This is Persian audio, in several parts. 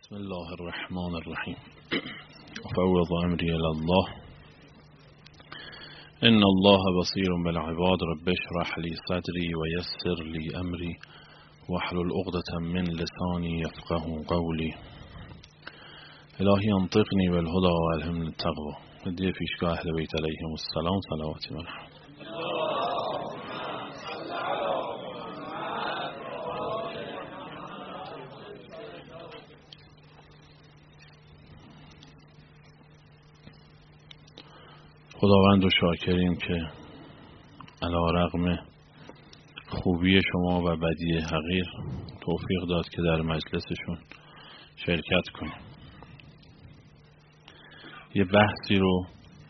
بسم الله الرحمن الرحیم افوض امری الی الله ان الله بصیر بالعباد رب اشرح لی صدری و یسر لی امری واحلل عقدة من لسانی یفقهوا قولی. الهی انطقنی بالهدى و الهمنی التقوی. هدیه پیشگاه اهل بیت علیهم السلام صلواتی و رحمت. خداوند رو شاکریم که علی رغم خوبی شما و بدی حقیر توفیق داد که در مجلسشون شرکت کنیم. یه بحثی رو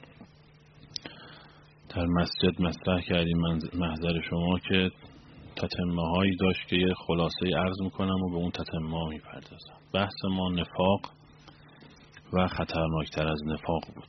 در مسجد مطرح کردیم محضر شما که تتمه هایی داشت که یه خلاصه عرض میکنم و به اون تتمه ها میپردازم. بحث ما نفاق و خطرناکتر از نفاق بود.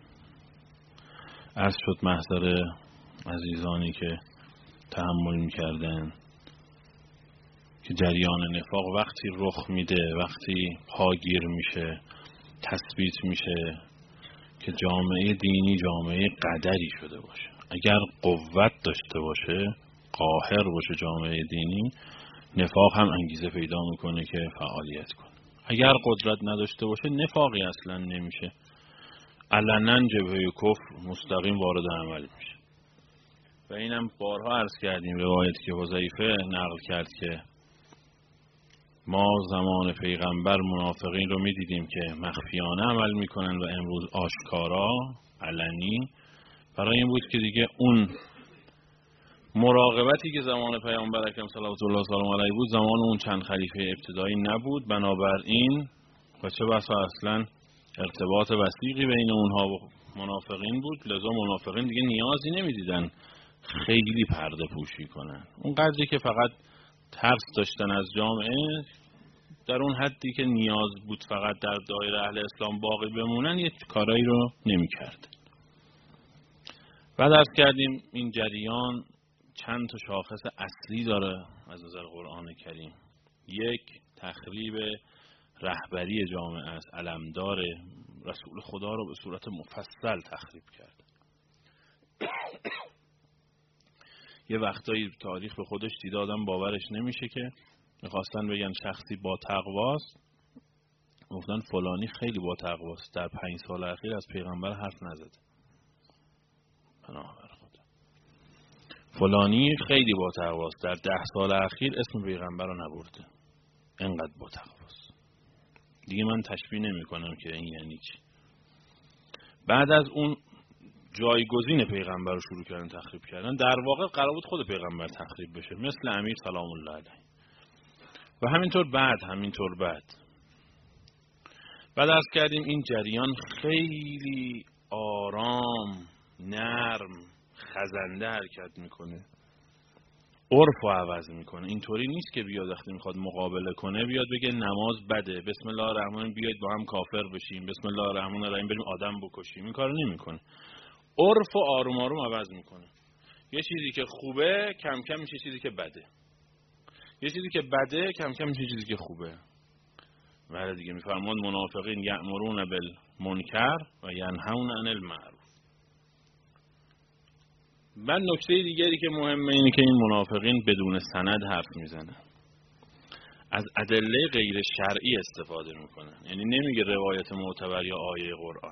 عرض شد محضر عزیزانی که تحمل میکردن که جریان نفاق وقتی رخ میده، وقتی پاگیر میشه، تثبیت میشه که جامعه دینی جامعه قدری شده باشه. اگر قوت داشته باشه، قاهر باشه جامعه دینی، نفاق هم انگیزه پیدا میکنه که فعالیت کنه. اگر قدرت نداشته باشه، نفاقی اصلا نمیشه، علنا جبهه کفر مستقیم وارد عمل میشه. و اینم بارها عرض کردیم، روایتی که حذیفه نقل کرد که ما زمان پیغمبر منافقین رو میدیدیم که مخفیانه عمل میکنن و امروز آشکارا علنی. برای این بود که دیگه اون مراقبتی که زمان پیامبر اکرم صلوات الله سلام علیه بود زمان اون چند خلیفه ابتدایی نبود. بنابراین و چه بسا اصلا ارتباط وثیقی بین اونها و منافقین بود، لذا منافقین دیگه نیازی نمیدیدن خیلی پرده پوشی کنن. اون قدری که فقط ترس داشتن از جامعه، در اون حدی که نیاز بود فقط در دایره اهل اسلام باقی بمونن، یه کارایی رو نمی کرد. بعد عرض کردیم این جریان چند تا شاخص اصلی داره از نظر قرآن کریم. یک، تخریب رهبری جامعه است. علمدار رسول خدا رو به صورت مفصل تخریب کرد. یه وقتایی تاریخ به خودش دید آدم باورش نمیشه که میخواستن بگن شخصی با تقواست، گفتن فلانی خیلی با تقواست، در 5 سال اخیر از پیغمبر حرف نزده. پناه بر خدا. فلانی خیلی با تقواست، در 10 سال اخیر اسم پیغمبر رو نبرده، انقدر با تقواست. دیگه من تشبیه نمی کنم که این یعنی چی. بعد از اون جایگزین پیغمبر رو شروع کردن تخریب کردن. در واقع قرار بود خود پیغمبر تخریب بشه، مثل امیر سلام الله علیه. و همینطور بعد عرض کردیم این جریان خیلی آرام، نرم، خزنده حرکت میکنه، عرف رو عوض میکنه. اینطوری نیست که بیاد وقتی میخواد مقابله کنه بیاد بگه نماز بده، بسم الله الرحمن بیاید با هم کافر بشیم، بسم الله الرحمن الرحیم بریم آدم بکشیم. این کارو نمیکنه. عرف و آروم آروم عوض میکنه. یه چیزی که خوبه کم کم میشه چیزی که بده، یه چیزی که بده کم کم میشه چیزی که خوبه. ولی دیگه میفرماد منافقین یأمرون بالمنکر و ینهون عن المعروف. من نکته دیگری که مهمه اینه که این منافقین بدون سند حرف میزنن، از ادله غیر شرعی استفاده میکنن. یعنی نمیگه روایت معتبر یا آیه قرآن،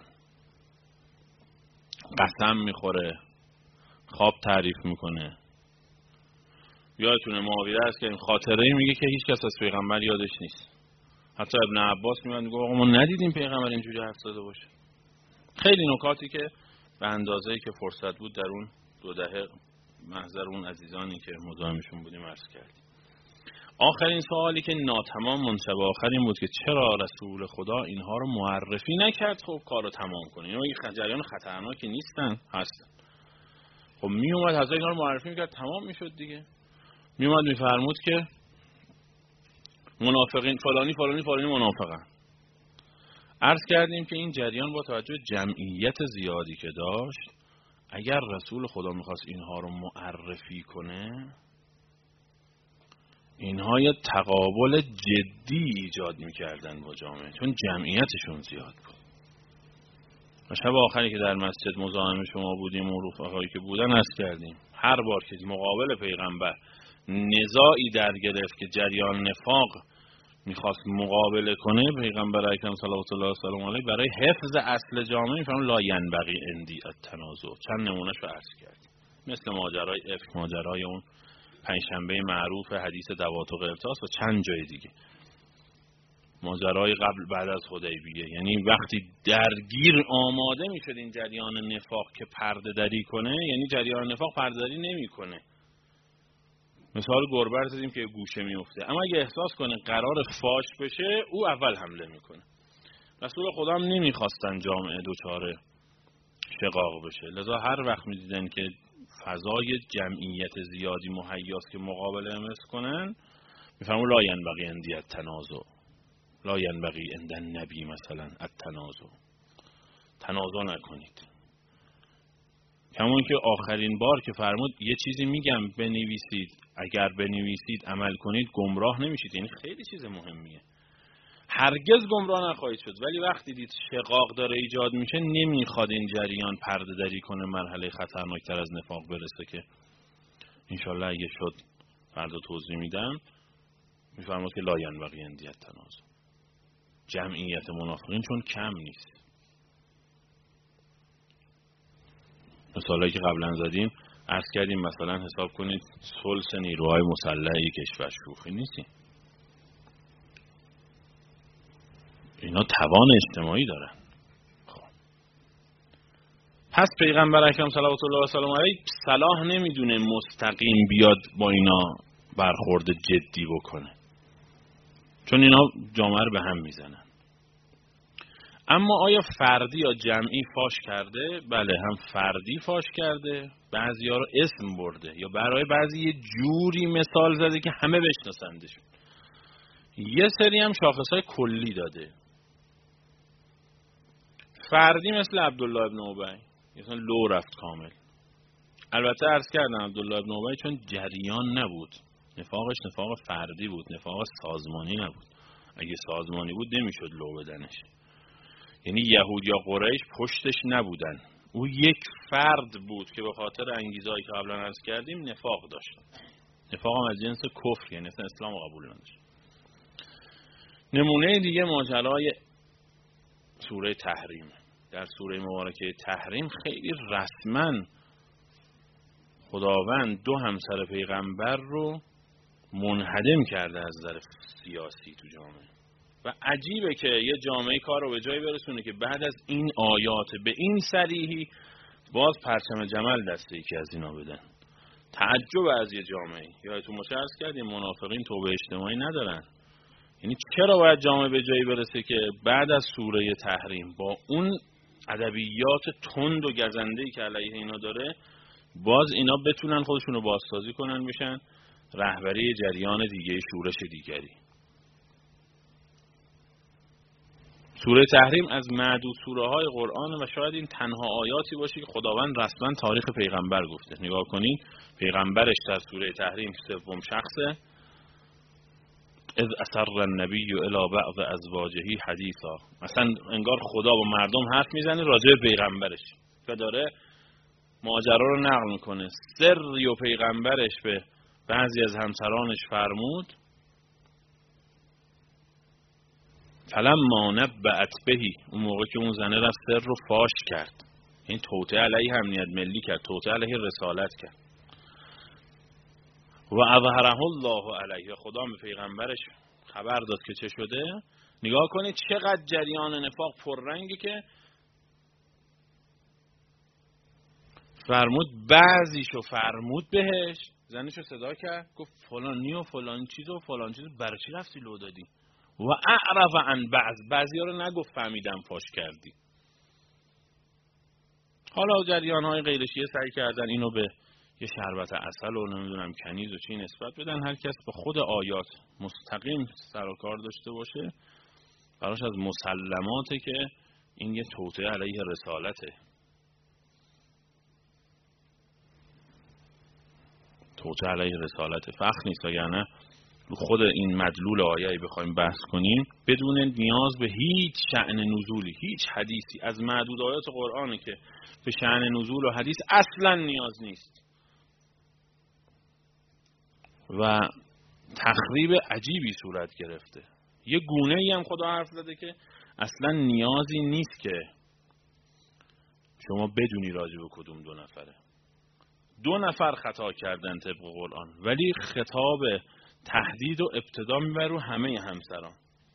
قسم میخوره، خواب تعریف میکنه. یادتونه معاویه است که این خاطره میگه که هیچ کس از پیغمبر یادش نیست. حتی ابن عباس میاد میگه آقا ما ندیدیم پیغمبر اینجوری حرف زده باشه. خیلی نکاتی که به اندازه‌ای که فرصت بود در اون 2 دهه محضر اون عزیزانی که مزاحمشون بودیم عرض کردیم. آخرین سوالی که ناتمام منصب آخرین بود که چرا رسول خدا اینها رو معرفی نکرد خب کارو تمام کنه. اینا این جریان خطرناکی نیستن، هستن. خب می اومد حضرت اینا رو معرفی میکرد تمام میشد دیگه. می اومد میفرمود که منافقین فلانی منافقن. عرض کردیم که این جریان با توجه جمعیت زیادی که داشت، اگر رسول خدا میخواست اینها رو معرفی کنه اینها یه تقابل جدی ایجاد میکردن با جامعه، چون جمعیتشون زیاد بود. و شب آخری که در مسجد مزاحم شما بودیم و رفقایی که بودن عرض کردیم هر بار که مقابل پیغمبر نزاعی در گرفت که جریان نفاق میخواست مقابله کنه، پیغمبر اکرم صلوات الله و علیه برای حفظ اصل جامعه میفهمون لا ینبغی عندی التنازع. چند نمونهش رو عرض کردیم، مثل ماجرای افک، ماجرای اون پنجشنبه معروف حدیث دوات و قرطاس و چند جای دیگه، ماجرای قبل بعد از حدیبیه. یعنی وقتی درگیر آماده میشد این جریان نفاق که پرده دری کنه، یعنی جریان نفاق پرده دری نمیکنه. مثال گربه رو زدیم که گوشه میفته، اما اگه احساس کنه قرار فاش بشه او اول حمله میکنه. رسول خدا هم نمیخواستن جامعه دوچاره شقاق بشه، لذا هر وقت میدیدن که فضای جمعیت زیادی مهیاست که مقابله امس کنن، میفهمون لا ینبغی عندی التنازع، لا ینبغی عند النبی مثلا التنازع، تنازع نکنید. همون که آخرین بار که فرمود یه چیزی میگم بنویسید، اگر بنویسید عمل کنید گمراه نمیشید. یعنی خیلی چیز مهمیه، هرگز گمراه نخواهید شد. ولی وقتی دید شقاق داره ایجاد میشه نمیخواد این جریان پرده دری کنه، مرحله خطرناکتر از نفاق برسه که انشالله اگه شد فردا توضیح میدم. میفرماد که لا ینبغی عندی التنازع، جمعیت منافقین چون کم نیست. مثالایی که قبلا زدیم عرض کردیم، مثلا حساب کنید ثلث نیروهای مسلح کشور شوخی نیستی، اینا توان اجتماعی دارن. خب پس پیغمبر اکرم صلوات الله و علیه صلاح نمیدونه مستقیم بیاد با اینا برخورد جدی بکنه، چون اینا جامعه رو به هم میزنن. اما آیا فردی یا جمعی فاش کرده؟ بله، هم فردی فاش کرده، بعضی‌ها رو اسم برده یا برای بعضی یه جوری مثال زده که همه بشناسندش. یه سری هم شاخصهای کلی داده. فردی مثل عبدالله ابن ابی، مثلا لو رفت کامل. البته عرض کردم عبدالله ابن ابی چون جریان نبود، نفاقش نفاق فردی بود، نفاق سازمانی نبود. اگه سازمانی بود نمیشد لو بدنش. یعنی یهود یا قریش پشتش نبودن، او یک فرد بود که به خاطر انگیزه‌ای که قبلا عرض کردیم نفاق داشت. نفاق هم از جنس کفر، یعنی اصلا اسلام قبول نداشت. نمونه دیگه ماجرای سوره تحریم. در سوره مبارکه تحریم خیلی رسما خداوند دو همسر پیغمبر رو منهدم کرده از نظر سیاسی تو جامعه. و عجیبه که یه جامعه کار رو به جایی برسونه که بعد از این آیات به این صریحی باز پرچم جمل دست یکی از اینا بدن. تعجب از یه جامعه. یادتون باشه عرض کردیم منافقین توبه اجتماعی ندارن. یعنی چرا باید جامعه به جایی برسه که بعد از سوره تحریم با اون ادبیات تند و گزنده‌ای که علیه اینا داره، باز اینا بتونن خودشون رو بازسازی کنن، بشن رهبری جریان دیگه، شورش دیگری. سوره تحریم از معدود سوره های قرآن و شاید این تنها آیاتی باشه که خداوند رسما تاریخ پیغمبر گفته. نگاه کنید پیغمبرش در سوره تحریم سوم شخصه، اذ اسر النبی الی بعض ازواجه حدیثا. مثلا انگار خدا با مردم حرف میزنه راجع به پیغمبرش و داره ماجرا رو نقل میکنه. سری و پیغمبرش به بعضی از همسرانش فرمود فلما نبأت بهی، اون موقع که اون زنه رفت سر رو فاش کرد، این توطئه علیه امنیت ملی کرد، توطئه علیه رسالت کرد. و اظهره الله علیه، خدا به پیغمبرش خبر داد که چه شده. نگاه کنید چقدر جریان نفاق پررنگی که فرمود بعضیشو فرمود بهش، زنشو صدا کرد گفت فلانی و فلان چیز و فلان چیز برای چی رفتی لو دادی؟ و اعرف عن بعضی ها رو نگفت فهمیدم فاش کردی. حالا جریان های غیر شیعه سعی کردن اینو به یه شربت عسل و نمیدونم کنیز و چی نسبت بدن. هر کس به خود آیات مستقیم سر و کار داشته باشه براش از مسلماته که این یه توطئه علیه رسالته، توطئه علیه رسالته، فخر نیست. وگرنه خود این مدلول آیه بخوایم بحث کنیم، بدون نیاز به هیچ شأن نزولی، هیچ حدیثی از معدود آیات قرآنه که به شأن نزول و حدیث اصلا نیاز نیست و تخریب عجیبی صورت گرفته. یه گونه ای هم خدا حرف زده که اصلا نیازی نیست که شما بدونی راجع به کدوم دو نفره. 2 نفر خطا کردن طبق قرآن، ولی خطاب تهدید و ابتدا میبره رو همه همسران.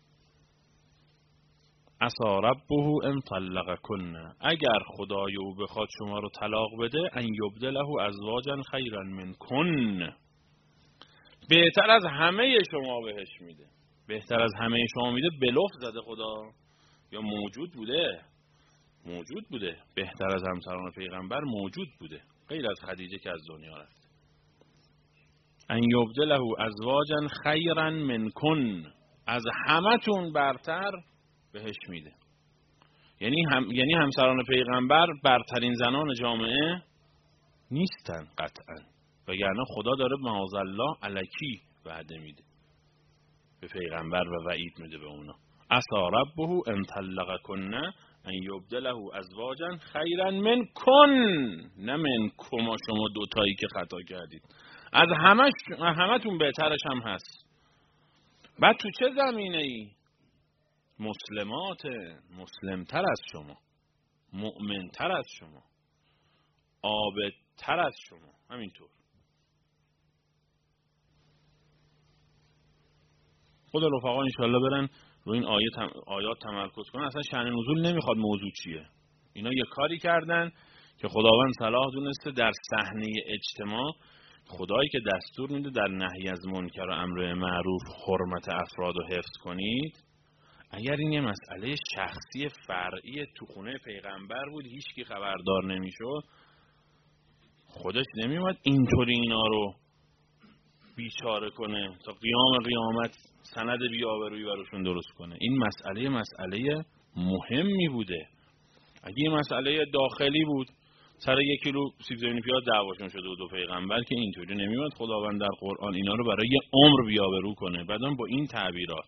عسى ربه ان طلقکن، اگر خدای او بخواد شما رو طلاق بده، ان یبدله ازواجا خیرا منکن، بهتر از همه شما بهش میده. بهتر از همه شما میده به لفظ زده خدا یا موجود بوده. بهتر از همسران پیغمبر موجود بوده، غیر از خدیجه که از دنیا رفت. ان یبدله ازواجا خیرا منکن، از همتون برتر بهش میده. یعنی همسران پیغمبر برترین زنان جامعه نیستن قطعا، وگرنه خدا داره معاذالله الکی وعده میده به پیغمبر و وعید میده به اونا. عسى ربه ان طلقکن ان یبدله ازواجا خیرا منکن، نه منکما شما دوتایی که خطا کردید، از همتون بهترش هم هست. بعد تو چه زمینه ای؟ مسلمات، مسلمتر از شما، مؤمنتر از شما، عابدتر از شما، همینطور. خود رفقا انشالله برن رو این آیات تمرکز کنن. اصلا شأن نزول نمیخواد موضوع چیه. اینا یه کاری کردن که خداوند صلاح دونسته در صحنه اجتماع، خدایی که دستور میده در نهی از منکر و امر معروف حرمت افراد رو حفظ کنید، اگر این یه مسئله شخصی فرعی تو خونه پیغمبر بود هیچکی خبردار نمیشد، خودش نمیومد اینطوری اینا رو بیچاره کنه تا قیامت سند بی‌آبرویی براشون درست کنه. این مسئله مهمی بوده. اگه این مسئله داخلی بود، سر 1 کیلو سیب زمینی پیاز دعواشون شده بود و پیغمبر که اینطوری نمیومد خداوند در قرآن اینا رو برای 1 عمر بی‌آبرو کنه. بعدم با این تعبیرات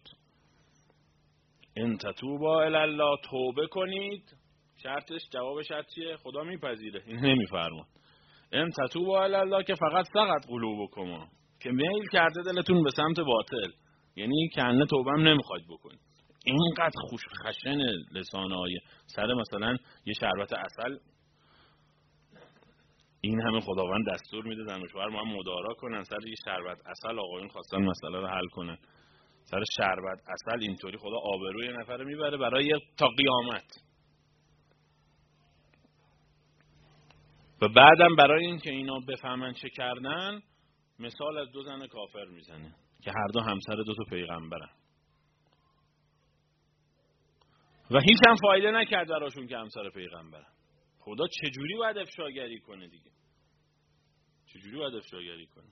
ان تتوبا الی الله، توبه کنید. شرطش، جواب شرط چیه؟ خدا میپذیره، این نمیفرماد. ان تتوبا الی الله که فقط سقط قلوبکما، که میل کرده دلتون به سمت باطل، یعنی کنه توبه هم نمیخواید بکنید. اینقدر خشن لسان آیه سر مثلا یه شربت عسل، این همه خداوند دستور میده زن و شوهر ما هم مدارا کنن سر یه شربت عسل. آقایون خواستن مسئله رو حل کنن سر شربت عسل، اینطوری خدا آبروی نفر رو میبره برای تا قیامت. و بعدم برای این که اینا بفهمن چه کردن، مثال از 2 زن کافر میزنه که هر دو همسر 2 تا پیغمبرن و هیچ هم فایده نکرد براشون که همسر پیغمبرن. خدا چجوری باید افشاگری کنه دیگه؟ چجوری باید افشاگری کنه؟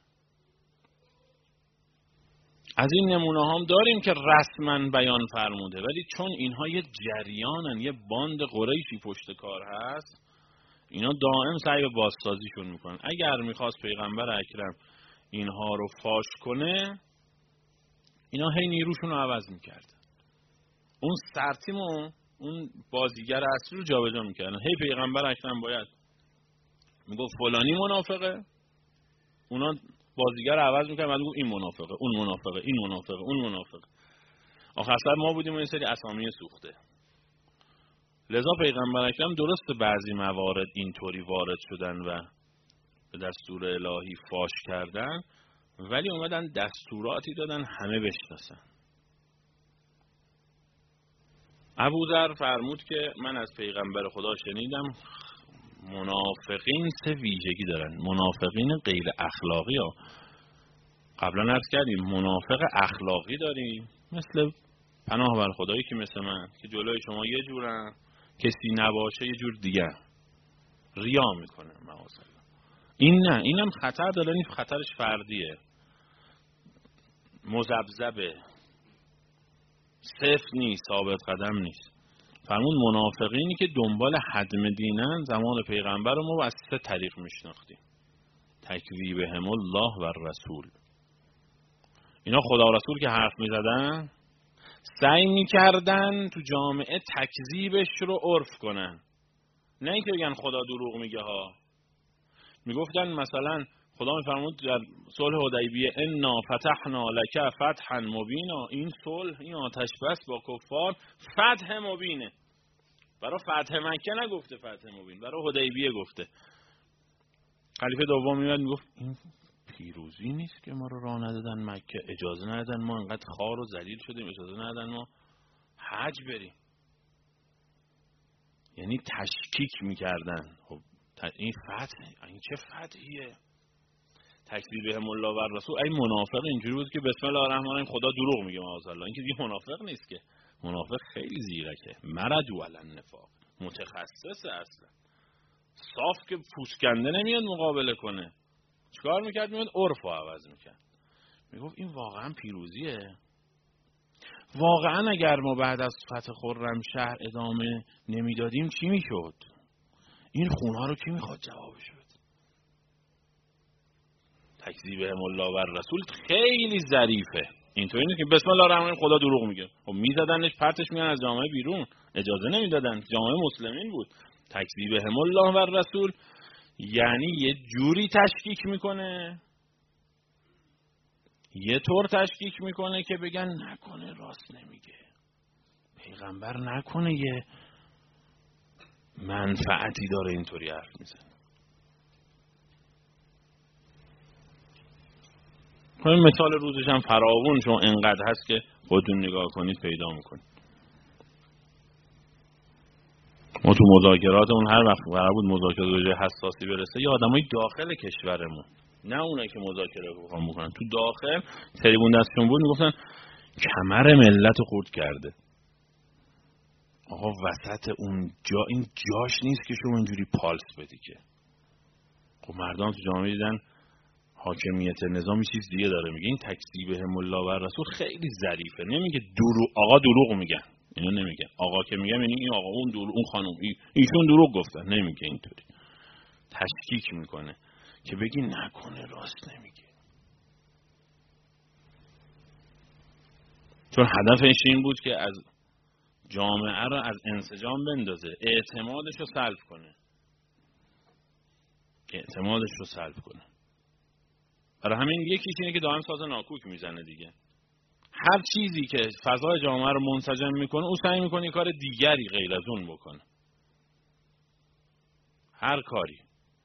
از این نمونه هم داریم که رسما بیان فرموده، ولی چون اینها یه جریانن، یه باند قریشی پشت کار هست، اینا دائم سعی به بازسازیشون میکنن. اگر میخواست پیغمبر اکرم اینها رو فاش کنه، اینا هی نیروشون رو عوض میکردن، اون سرتیم و اون بازیگر اصلی رو جابجا میکردن. هی پیغمبر اکرم باید میگفت فلانی منافقه، اونا بازیگر عوض میکردن، بعد میگفت این منافقه، اون منافقه، این منافقه، اون منافقه. آخر سر ما بودیم و این سری اسامی سوخته. لذا پیغمبر اکرم درسته بعضی موارد اینطوری وارد شدن و به دستور الهی فاش کردن، ولی اومدن دستوراتی دادن همه بشناسن. ابوذر فرمود که من از پیغمبر خدا شنیدم منافقین 3 ویژگی دارن. منافقین غیر اخلاقی ها. قبلا عرض کردیم منافق اخلاقی داریم، مثل پناه بر خدایی که مثل من، که جلوی شما یه جورن، کسی نباشه یه جور دیگه، ریا میکنه معاذالله. این نه، اینم خطر داره، این خطرش فردیه، مذبذبه، صفر نیست، ثابت قدم نیست. فرمود منافقینی که دنبال هدم دینن، زمان پیغمبر رو ما از 3 طریق میشناختیم: تکذیبهم الله و رسول، اینا خدا و رسول که حرف میزدن سعی میکردن تو جامعه تکذیبش رو عرف کنن، نه اینکه بگن خدا دروغ میگه ها. میگفتن مثلا خدا میفرمود در صلح حدیبیه انا فتحنا لک فتحا مبینا، این صلح، این آتش بس با کفار فتح مبینه. برای فتح مکه نگفته فتح مبین، برای حدیبیه گفته. خلیفه دوم میاد میگفت این پیروزی نیست که ما رو راه ندادن مکه، اجازه ندادن ما انقدر خوار و ذلیل شدیم، اجازه ندادن ما حج بریم. یعنی تشکیک میکردن. خب این فتح، این چه فتحیه؟ تکذیبهم الله و رسول. این منافق اینجوری بود که بسم الله الرحمن الرحیم خدا دروغ میگه معاذالله. این که دیگه منافق نیست که، منافق خیلی زیرکه، مرجو علی النفاق، متخصصه اصلا، صاف که پوسکنده نمیاد مقابله کنه. چیکار میکرد؟ میاد عرفو عوض میکرد. میگفت این واقعا پیروزیه؟ واقعا اگر ما بعد از فتح خرمشهر ادامه نمیدادیم چی میشد؟ این خونها رو کی میخواد جوابش بده؟ تکذیبهم الله و رسول خیلی ظریفه. اینطوری نیست که بسم الله الرحمن الرحیم خدا دروغ میگه. خب میزدنش، پرتش میان از جامعه بیرون، اجازه نمیدادن، جامعه مسلمین بود. تکذیبهم الله و رسول یعنی یه جوری تشکیک میکنه، یه طور تشکیک میکنه که بگن نکنه راست نمیگه، پیغمبر نکنه یه منفعتی داره اینطوری حرف میزنه. این مثال روزش هم فراوون شما انقدر هست که خودتون نگاه کنید پیدا میکنید. ما تو مذاکراتمون هر وقت قرار بود مذاکره به جای حساسی برسه، یه آدمای داخل کشورمون، نه اونایی که مذاکره میکنن، تو داخل تریبون دستشون بود میگفتن کمر ملت خورد کرده. آقا وسط اون جا، این جاش نیست که شما اینجوری پالس بدی که. خب مردم تو جامعه دیدن حاکمیت نظامی چیز دیگه داره میگه. این تکذیبهم الله و رسول خیلی ظریفه. نمیگه آقا دروغ میگن، اینو نمیگه. آقا که میگم یعنی این آقا، اون دروغ، اون خانم، ایشون دروغ گفتن، نمیگه اینطوری. تشکیک میکنه که بگی نکنه راست نمیگه. چون هدفش این بود که از جامعه رو از انسجام بندازه، اعتمادش رو سلب کنه. برای همین یکیش اینه که دائم ساز ناکوک میزنه دیگه. هر چیزی که فضای جامعه رو منسجم میکنه او سعی میکنه کار دیگری غیر از اون بکنه. هر کاری.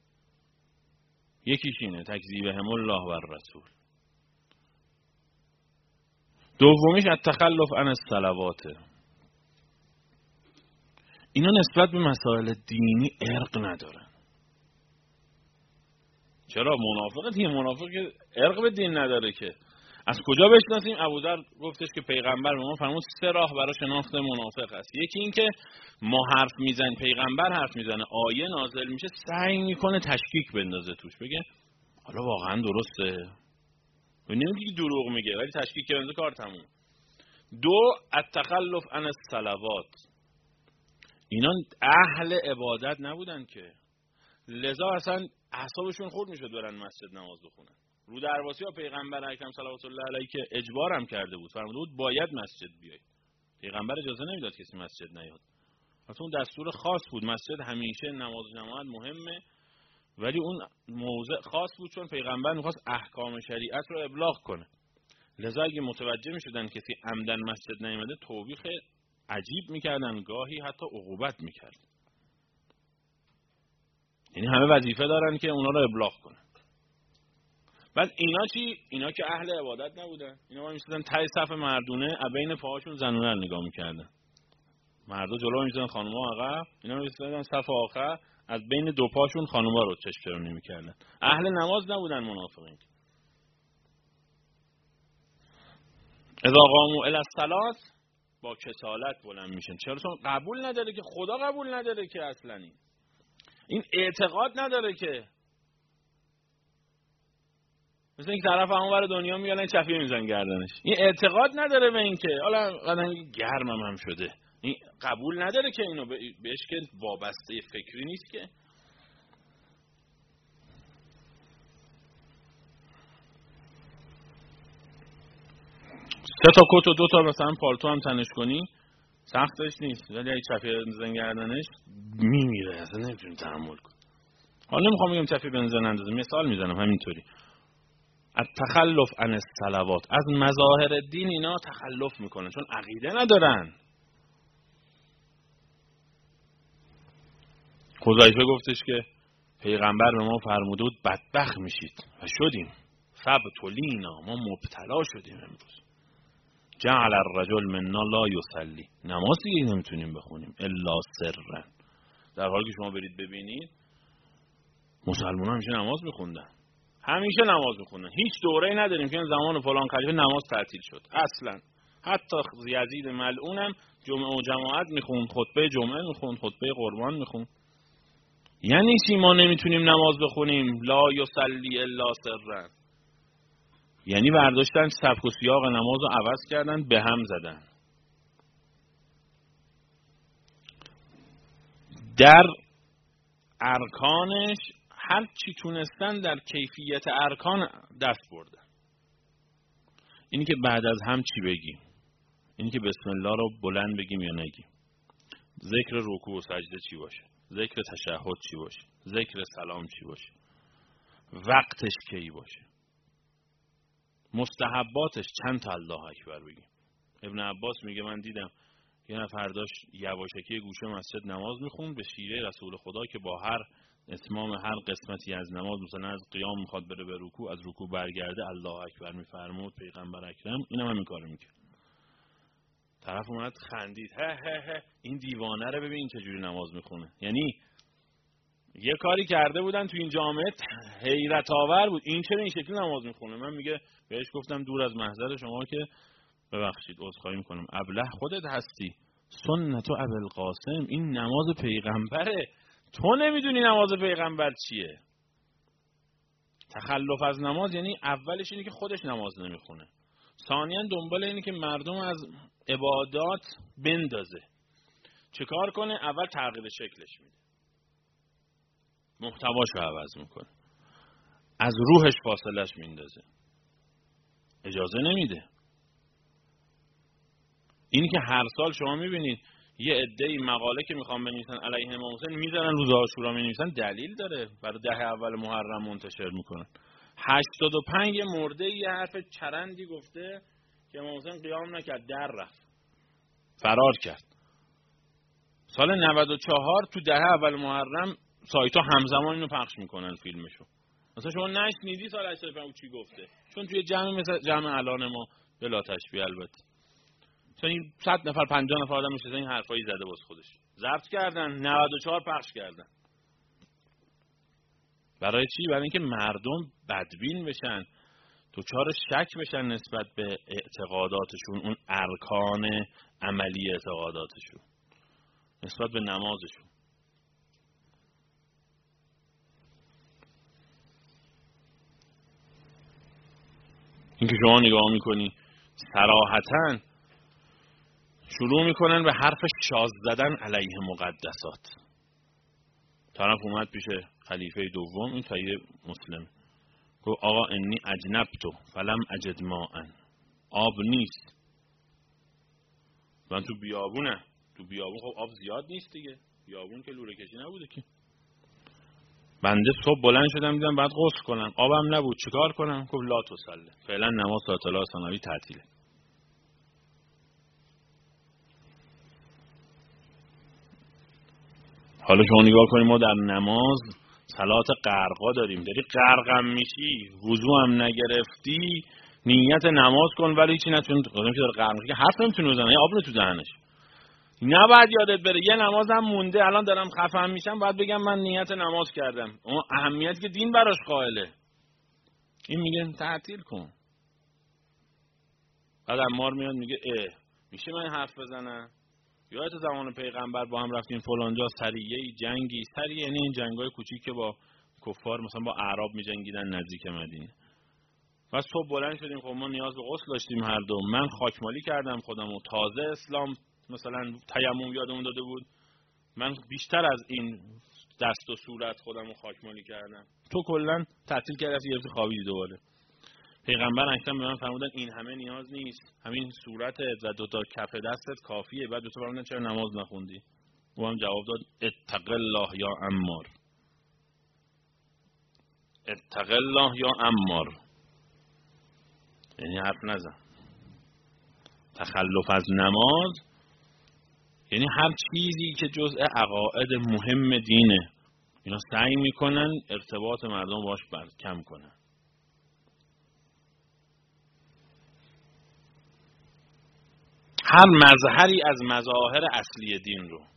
یکیش اینه تکذیبهم الله و رسول. دومیش التخلف عن الصلوات. اینا نسبت به مسائل دینی ارق ندارن. چرا؟ منافقه دیگه. منافق که ارق به دین نداره که. از کجا بشناسیم؟ ابوذر گفتش که پیغمبر به ما فرمود 3 راه برای شناخت منافق هست. یکی این که ما حرف میزنیم، پیغمبر حرف میزنه، آیه نازل میشه، سعی میکنه تشکیک بندازه توش، بگه حالا واقعا درسته، نمیگه دروغ میگه ولی تشکیک بندازه، کار تموم. 2 التخلف عن الصلوات. اینا اهل عبادت نبودن که، لذا اصلا اعصابشون خورد میشد برن مسجد نماز بخونن. رو درواسی ها پیغمبر اکرم صلوات الله علیه که اجبارم کرده بود، فرموده بود باید مسجد بیاید. پیغمبر اجازه نمیداد کسی مسجد نیاد. اصلا اون دستور خاص بود. مسجد همیشه نماز جماعت مهمه، ولی اون موضع خاص بود چون پیغمبر میخواست احکام شریعت رو ابلاغ کنه. لذا اگه متوجه میشدن کسی عمدن مسجد نیامده، توبیخ عجیب میکردن، گاهی حتی عقوبت میکرد. یعنی همه وظیفه دارن که اونا رو ابلاغ کنن. بعد اینا چی؟ اینا که اهل عبادت نبودن. اینا ما می‌شدن ته صف مردونه، بین پاهاشون زنونه رو نگاه می‌کردن. مردا جلو می‌شدن، خانوما عقب. اینا می‌شدن صف آخر، از بین 2 پاشون خانوما رو چشم‌چرونی می‌کردن. اهل نماز نبودن منافقین. اذا قاموا الی الصلاة با کسالت بلند میشن. چرا؟ چون قبول نداره که، خدا قبول نداره که، اصلا این اعتقاد نداره که. مثل این طرف اونور دنیا میاد این چفیه میزن گردنش. این اعتقاد نداره به این که حالا بعدن گرمم هم شده. این قبول نداره که اینو بهش که وابسته فکری نیست که. 3 تا کت و 2 تا مثلا پالتو هم تنش کنی سختش نیست، ولی اگه چفیه بنزین گردنش میمیره، اصلا نمیتونی تحمل کنی. حالا نمیخوام بگم چفیه بنزین اندازه، مثال میزنم همینطوری. از تخلف عن الصلوات، از مظاهر دین اینا تخلف میکنن چون عقیده ندارن. حذیفه گفتش که پیغمبر به ما فرموده بود بدبخت میشید و شدیم. فبتلینا، ما مبتلا شدیم امروز. جعل الرجل منا لا یصلی، نماز دیگه نمیتونیم بخونیم الا سرا. در حالی که شما برید ببینید مسلمان‌ها همیشه نماز میخوندن، همیشه نماز میخوندن. هیچ دوره‌ای نداریم که زمان فلان خلیفه نماز تعطیل شد اصلا. حتی یزید ملعونم جمعه و جماعت میخوند، خطبه جمعه میخوند، خطبه قربان میخوند. یعنی چی ما نمیتونیم نماز بخونیم لا یصلی الا سرا؟ یعنی برداشتن سبک و سیاق نماز رو عوض کردن، به هم زدن. در ارکانش هر چی تونستن در کیفیت ارکان دست بردن. اینی که بعد از هم چی بگیم، اینی که بسم الله رو بلند بگیم یا نگیم، ذکر رکوع و سجده چی باشه، ذکر تشهد چی باشه، ذکر سلام چی باشه، وقتش کی باشه، مستحباتش چند تا الله اکبر بگیم. ابن عباس میگه من دیدم یه نفر داشت یواشکی گوشه مسجد نماز میخوند به شیره رسول خدا که با هر اتمام هر قسمتی از نماز، مثلا از قیام میخواد بره به رکوع، از رکوع برگرده الله اکبر میفرمود پیغمبر اکرم. اینم همین کارو میکنه. طرف اومد خندید، هه این دیوانه رو ببین چجوری نماز میخونه. یعنی یه کاری کرده بودن تو این جامعه حیرت آور بود، این چرا این شکلی نماز میخونه. من میگه بهش گفتم دور از محضر شما که ببخشید عذرخواهی میکنم، ابله خودت هستی، سنت ابوالقاسم، این نماز پیغمبره، تو نمیدونی نماز پیغمبر چیه. تخلف از نماز یعنی اولش اینه که خودش نماز نمیخونه، ثانیاً دنبال اینه که مردم از عبادات بندازه. چه کار کنه؟ اول تغییر شکلش میده، محتواشو عوض میکنه، از روحش فاصلش میندازه، اجازه نمیده. اینی که هر سال شما میبینید یه عده‌ای مقاله که میخوان بنویسن علیه امام حسین میذارن روز عاشورا مینویسن، دلیل داره، برای 10 اول محرم منتشر میکنن. 85 مرده یه حرف چرندی گفته که امام حسین قیام نکرد، در رفت، فرار کرد. سال 94 تو 10 اول محرم سایت‌ها همزمان اینو پخش میکنن فیلمشو. مثلا شما نشنیدی سال 85 چی گفته، چون توی جمع مثل جمع الان ما بلا تشبیه البته مثلا 100 نفر 50 نفر آدم میشه این حرفایی زده باز خودش ضبط کردن، 94 پخش کردن. برای چی؟ برای اینکه مردم بدبین بشن، دوچار شک بشن نسبت به اعتقاداتشون، اون ارکان عملی اعتقاداتشون، نسبت به نمازشون. اینکه شما نگاه میکنی صراحتاً شروع میکنن به حرف شاذ زدن علیه مقدسات. طرف اومد پیش خلیفه دوم، این صحیح مسلم، گفت آقا انی اجنبتو فلم اجد ماء، آب نیست. من تو بیابونه، تو بیابون خب آب زیاد نیست دیگه، بیابون که لوله کشی نبوده که. بنده صبح بلند شدم دیدم بعد غسل کنم، آبم نبود، چیکار کنم؟ گفت لا تصلی، فعلا نماز تا اطلاع ثانوی تعطیله. حالا شما نگاه کنیم ما در نماز صلات غرقا داریم، داری غرقم میشی، وضو هم نگرفتی، نیت نماز کن ولی هیچی نتونی، آدمی که داره غرق میشه که حرف نمیتونه بزنه، آب رو تو دهنش. نباید یادت بره یه نمازم مونده، الان دارم خفه میشم باید بگم من نیت نماز کردم، اون اهمیتی که دین براش قائله. این میگه تعطیل کن. بعد عمار میاد میگه میشه من حرف بزنم؟ یادت زمان پیغمبر با هم رفتیم فلانجا سریه جنگی، سریه یعنی این جنگای کوچیک که با کفار مثلا با اعراب میجنگیدن نزدیک مدینه. بعد صبح بلند شدیم، خب ما نیاز به غسل داشتیم هر دو، من خاکمالی کردم خودمو، تازه اسلام مثلا تیمم یادمون داده بود، من بیشتر از این دست و صورت خودمو خاکمالی کردم، تو کلا تعطیل کردی گرفتی خوابیدی دوباره. پیغمبر اکرم به من فرمودن این همه نیاز نیست، همین صورتت و دوتا کف دستت کافیه. بعد دوتا فرمودن چرا نماز نخوندی؟ او هم جواب داد اتق الله یا عمار، اتق الله یا عمار، یعنی حرف نزن. تخلف از نماز یعنی هر چیزی که جزء عقاید مهم دینه، اینا سعی میکنن ارتباط مردم باش کم کنن. هر مظهری از مظاهر اصلی دین رو.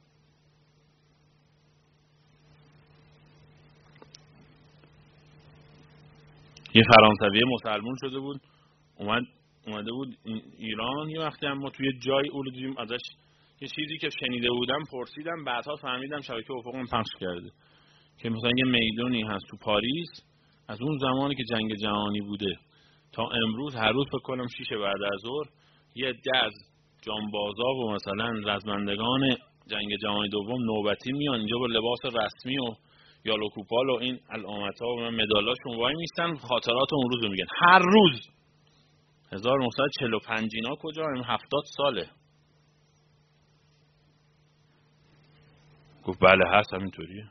یه فرانسوی مسلمون شده بود، اومده بود ایران یه وقتی، اما توی جای اولو دیدیم ازش یه چیزی که شنیده بودم پرسیدم، بعدها فهمیدم شبکه افقم پخش کرده که مثلا یه میدونی هست تو پاریس از اون زمانی که جنگ جهانی بوده تا امروز هر روز فکر کنم 6 بعد از ظهر یه عده از جانبازا و مثلا رزمندگان جنگ جهانی دوم نوبتی میان اینجا با لباس رسمی و یالو کوپال و این علامت‌ها و مدالاشون وای میستن، خاطرات اون روز رو میگن هر روز. 1945 اینا کجا؟ 70 ساله. گفت بله هست، همینطوریه.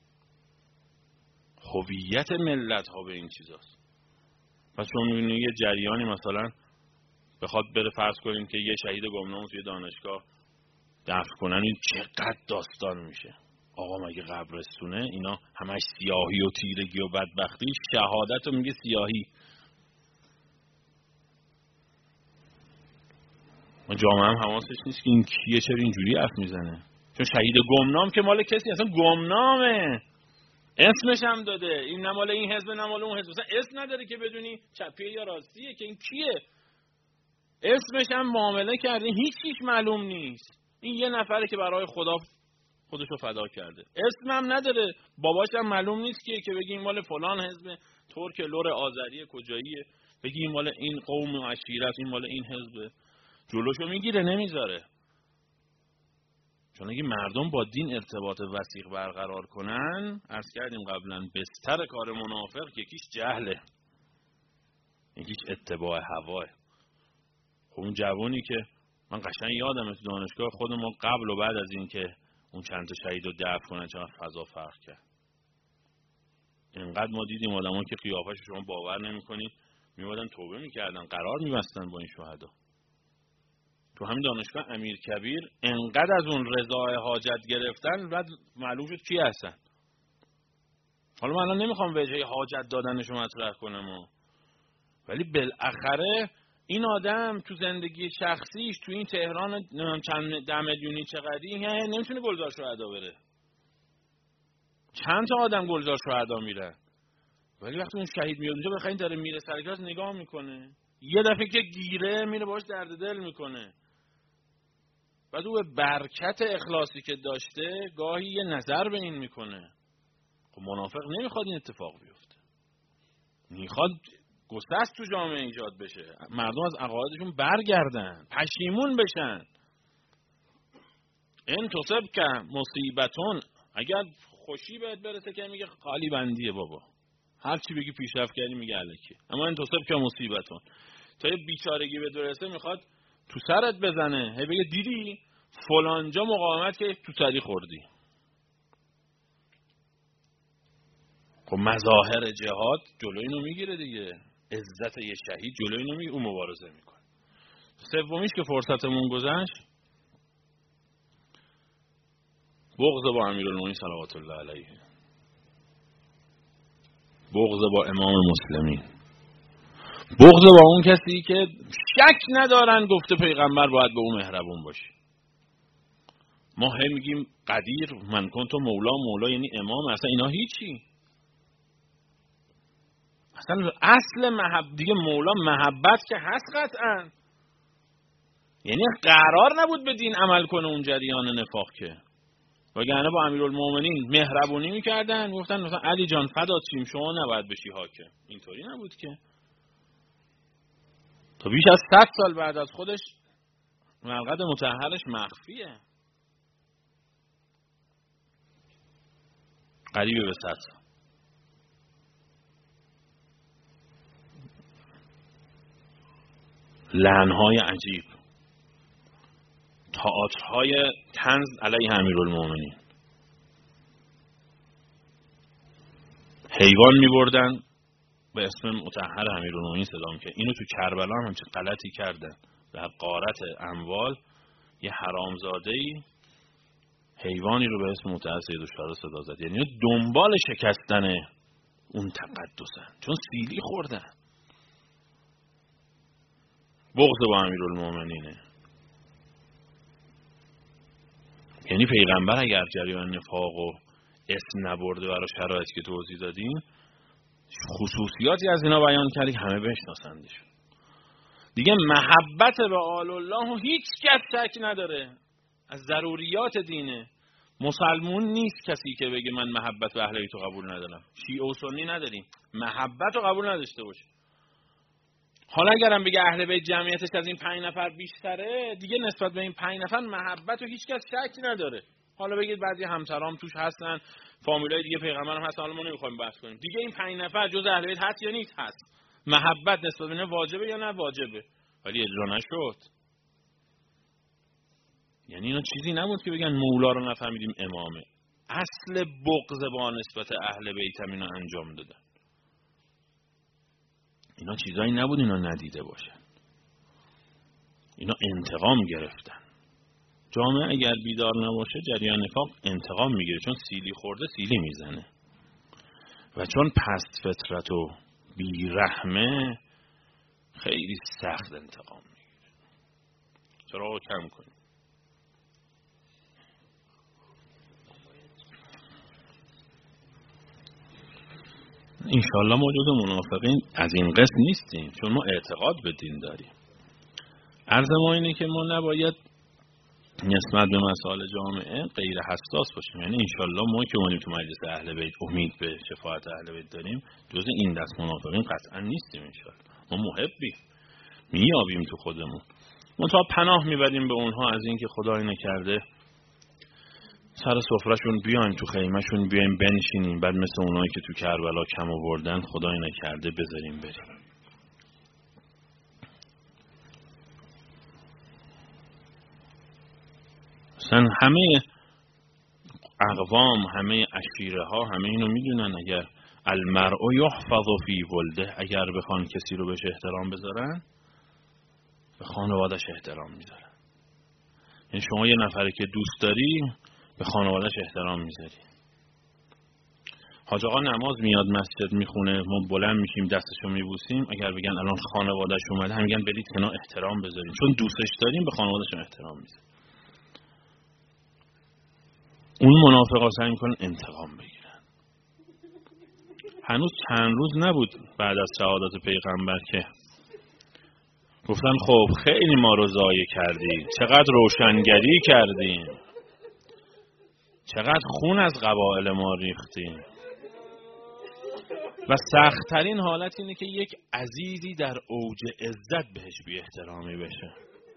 هویت ملت ها به این چیزاست. پس چون میبینی یه جریانی مثلا بخواد بره فرض کنیم که یه شهید گمنام توی دانشگاه دفن کنن، این چقدر داستان میشه. آقا مگه قبرستونه؟ اینا همش سیاهی و تیرگی و بدبختی، شهادت رو میگه سیاهی. ما جامعه هم حواسش نیست که این کیه، چرا اینجوری حرف میزنه. چون شهید گمنام که مال کسی اصلا گمنامه، اسمش هم داده، این نه مال این حزب نه مال اون حزب، اصلا اسم نداره که بدونی چپیه یا راستیه که این کیه. اسمش هم معامله کرده، هیچ چیز معلوم نیست. این یه نفره که برای خدا خودشو فدا کرده، اسم هم نداره، باباش هم معلوم نیست که بگی این مال فلان حزب، ترک لور آذری کجاییه، بگی این مال این قوم و عشیرت، این مال این حزب. جلوشو میگیره، نمیذاره. چون اگه مردم با دین ارتباط وثیق برقرار کنن، عرض کردیم قبلا، بستر کار منافق یکیش جهله، یکیش اتباع هواه. خب اون جوانی که من قشنگ یادمه تو دانشگاه خود ما قبل و بعد از این که اون چند تا شهید رو دفن کنن چقدر فضا فرق کرد. اینقدر ما دیدیم آدما که قیافش شما باور نمی‌کنید میومدن توبه میکردن، قرار می‌بستن با این شهدا. تو همین دانشگاه امیرکبیر انقدر از اون رضای حاجت گرفتن، بعد معلوم شد کی هستن. حالا من الان نمیخوام وجه حاجت دادنشو مطرح کنم، ولی بالاخره این آدم تو زندگی شخصیش تو این تهران چند 10 میلیونی چقدری نمیتونه گلزار شهدا بره. چند تا آدم گلزار شهدا میره، ولی وقتی اون شهید میاد اونجا بخاطر این داره میره سرکلاس نگاه میکنه، یه دفعه که گیره میره باش درد دل میکنه. بعد او به برکت اخلاصی که داشته گاهی یه نظر به این میکنه. خب منافق نمیخواد این اتفاق بیفته، میخواد گسست تو جامعه ایجاد بشه، مردم از عقایدشون برگردن، پشیمون بشن. این تصب که مصیبتون، اگر خوشی بهت برسه که میگه خالی بندیه بابا، هر چی بگی پیشرفت کردی میگه الکی. اما این تصب که مصیبتون، تا یه بیچارگی به درسته میخواد تو سرت بزنه، هی بگه دیدی فلانجا مقاومت که تو سری خوردی. خب مظاهر جهاد جلوی اینو میگیره دیگه، عزت یه شهید جلوی اینو میگیره، اون مبارزه میکنه. سومیش که فرصتمون گذشت، بغض با امیرالمومنین صلوات الله علیه، بغض با امام مسلمین، بغض با اون کسی که شک ندارن گفته پیغمبر باید به اون مهربون باشی. ما هم میگیم قدیر، من کنت مولا یعنی امام، اصلا اینا هیچی. اصلا اصل دیگه مولا محبت که هست قطعا، یعنی قرار نبود به دین عمل کنه اون جریان نفاق که، وگرنه با امیرالمومنین مهربونی میکردن، گفتن مثلا علی جان فدات شیم شما نباید بشی حاکم. اینطوری نبود که. تا بیش از 100 سال بعد از خودش مقعد مطهرش مخفیه، قریبه به 100 سال. لعنهای عجیب، تئاترهای طنز علیه امیرالمومنین، حیوان می‌بردن به اسم مطهر امیرالمومنین صدا که اینو تو کربلا هم چه غلطی کردن، در غارت اموال یه حرامزاده‌ای حیوانی رو به اسم مطهر سیدالشهدا صدا زد. یعنی دنبال شکستن اون تقدسن، چون سیلی خوردن. بغض با امیرالمومنینه. یعنی پیغمبر اگر جریان نفاق و اسم نبرده برای شرایطی که توضیح دادیم، خصوصیاتی از اینا بیان کردی همه بشناسندشون. دیگه محبت به آل الله هیچ کس شک نداره، از ضروریات دینه. مسلمون نیست کسی که بگه من محبت به اهل بیت رو قبول ندارم. شیعه و سنی نداریم، محبت رو قبول نداشته باشه. حالا اگرم بگه اهل بیت جمعیتش از این 5 نفر بیشتره، دیگه نسبت به این 5 نفر محبت رو هیچ کس شک نداره. حالا بگید بعضی همسرام توش هستن، فامیلای دیگه پیغمبر هم هستن، حالا ما نمیخوایم بحث کنیم. دیگه این 5 نفر جز اهل بیت هست یا نیست؟ هست. محبت نسبت به اینا واجبه یا نه واجبه؟ ولی اجرا نشد. یعنی اینا چیزی نبود که بگن مولا رو نفهمیدیم امامه. اصل بغض با نسبت اهل بیت هم اینا انجام دادن. اینا چیزایی نبود اینا ندیده باشن. اینا انتقام گرفتن. جامعه اگر بیدار نباشه جریان نفاق انتقام میگیره، چون سیلی خورده سیلی میزنه و چون پست فطرت و بیرحمه خیلی سخت انتقام میگیره. چرا کم کنیم؟ انشالله ما جز منافقین از این قسم نیستیم، چون ما اعتقاد به دین داریم. عرض ما اینه که ما نباید نسبت به مسائل جامعه غیر حساس باشیم. یعنی انشالله ما که اومدیم تو مجلس اهل بیت امید به شفاعت اهل بیت داریم، جز این دست منافقین قطعا نیستیم. انشالله ما محبیم، میابیم تو خودمون، ما تا پناه میبریم به اونها از این که خدای نکرده سر سفرهشون بیایم، تو خیمهشون بیایم بنشینیم، بعد مثل اونایی که تو کربلا کم آوردن خدای نکرده بذاریم بریم. مثلا همه اقوام، همه عشیره ها همه اینو میدونن، اگر المرء یحفظ فی ولده، اگر بخوان کسی رو بهش احترام بذارن به خانواده‌اش احترام میذارن. یعنی شما یه نفری که دوست داری به خانواده‌اش احترام میذاری. حاج آقا نماز میاد مسجد میخونه، ما بلند میشیم دستشو میبوسیم، اگر بگن الان خانواده‌اش اومده هم میگن برید کنار احترام بذاریم، چون دوستش داریم به خانواده‌اش احترام میذاریم. اون منافقا سعی میکنن انتقام بگیرن. هنوز چند روز نبود بعد از شهادت پیغمبر که گفتن خب خیلی ما رو ضایع کردیم، چقدر روشنگری کردیم، چقدر خون از قبایل ما ریختیم. و سخت‌ترین حالت اینه که یک عزیزی در اوج عزت بهش بی احترامی بشه.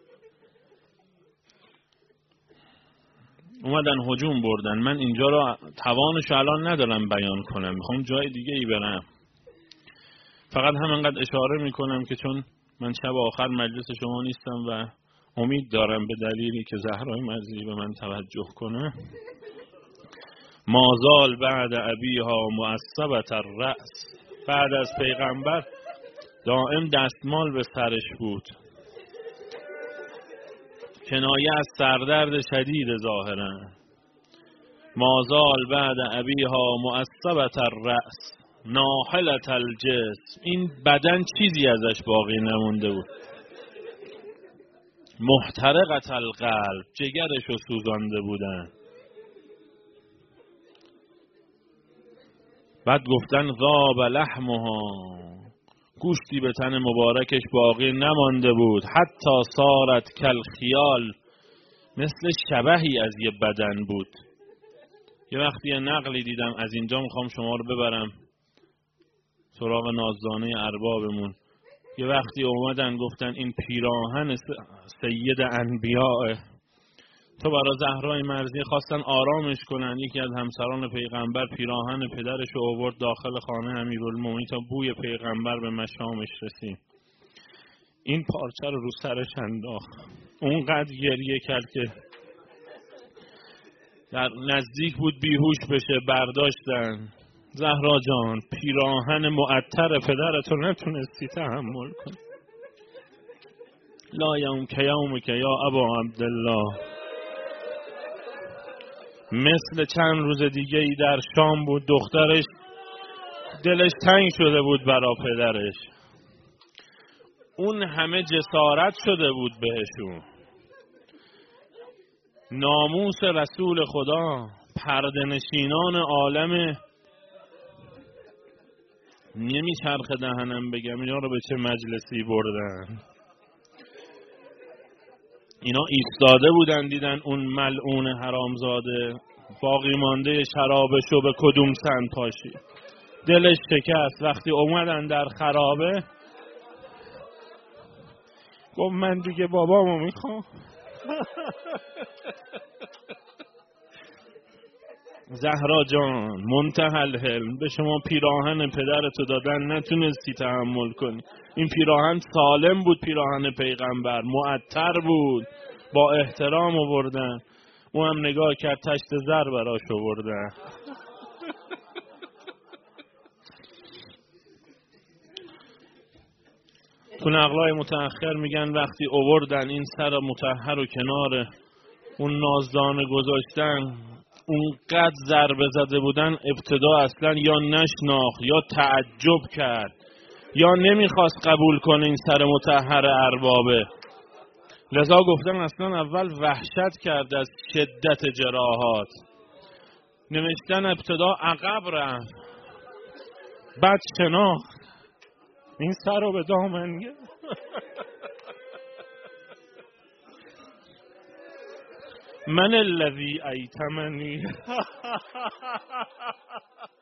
اومدن هجوم بردن. من اینجا رو توانش الان ندارم بیان کنم، میخوام جای دیگه ای برم. فقط همینقدر اشاره میکنم که چون من شب آخر مجلس شما نیستم و امید دارم به دلیلی که زهرای مرزی به من توجه کنه. مازال بعد ابیها معصبت الرأس، بعد از پیغمبر دائم دستمال به سرش بود، کنایه از سردرد شدید ظاهرا. مازال بعد ابیها معصبت الرأس ناحلت الجسم، این بدن چیزی ازش باقی نمونده بود. محترقت القلب، جگرش رو سوزانده بودن. بعد گفتن ذاب لحمها، گوشتی به تن مبارکش باقی نمانده بود. حتی صارت کالخیال، مثل شبحی از یه بدن بود. یه وقتی یه نقلی دیدم، از اینجا میخوام شما رو ببرم سراغ نازدانه اربابمون. یه وقتی اومدن گفتن این پیراهن سید انبیاء، تو برای زهرای مرزی خواستن آرامش کنن. یکی از همسران پیغمبر پیراهن پدرش رو آورد داخل خانه امیرالمومنین تا بوی پیغمبر به مشامش رسید. این پارچه رو سرش انداخت. اونقدر گریه کرد که در نزدیک بود بیهوش بشه. برداشتن. زهرا جان، پیراهن معطر پدرتو نتونستی تحمل کنی. لا یوم که یوم که یا ابا عبدالله. مثل چند روز دیگه ای در شام بود. دخترش دلش تنگ شده بود برا پدرش. اون همه جسارت شده بود بهشون. ناموس رسول خدا، پرده‌نشینان عالم، نمیچرخه دهنم بگم اینا رو به چه مجلسی بردن. اینا ایستاده بودن دیدن اون ملعون حرامزاده باقی مانده شرابشو به کدوم سن پاشی. دلش شکست. وقتی اومدن در خرابه گفت من دیگه بابامو میخوام. زهرا جان، منتهی الحلم، به شما پیراهن پدرتو دادن نتونستی تحمل کنی. این پیراهن سالم بود، پیراهن پیغمبر معطر بود، با احترام آوردن. او هم نگاه کرد تشت زر براش آوردن. تو نقلای متأخر میگن وقتی آوردن این سر مطهر رو کنار اون نازدانه گذاشتن، اونقدر ضربه زده بودن ابتدا اصلا یا نشناخت یا تعجب کرد یا نمیخواست قبول کنه این سر مطهر اربابه. لذا گفتن اصلا اول وحشت کرد از شدت جراحات. نوشتن ابتدا عقب رفت، بعد شناخت این سر رو به دامن گرفت. من الذی ایتمنی.